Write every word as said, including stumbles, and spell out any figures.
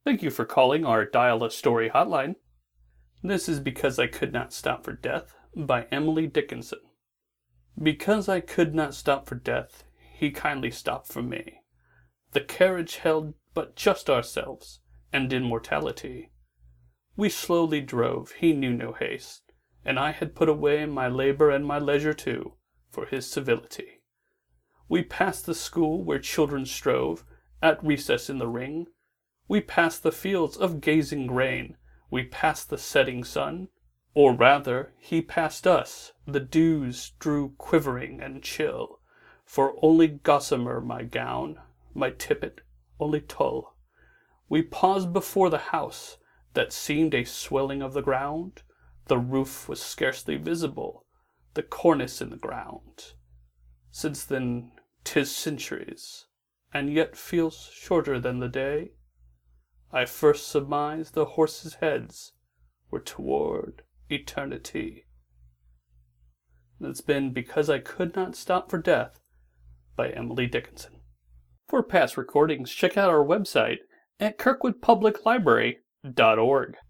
Thank you for calling our Dial a Story hotline. This is Because I Could Not Stop for Death by Emily Dickinson. Because I could not stop for death, he kindly stopped for me. The carriage held but just ourselves, and in mortality. We slowly drove, he knew no haste, and I had put away my labor and my leisure too, for his civility. We passed the school where children strove, at recess in the ring. We passed the fields of gazing grain, we passed the setting sun, or rather, he passed us, the dews drew quivering and chill, for only gossamer my gown, my tippet only tulle. We paused before the house, that seemed a swelling of the ground, the roof was scarcely visible, the cornice in the ground. Since then 'tis centuries, and yet feels shorter than the day. I first surmised the horses' heads were toward eternity. That's been Because I Could Not Stop for Death by Emily Dickinson. For past recordings, check out our website at kirkwood public library dot org.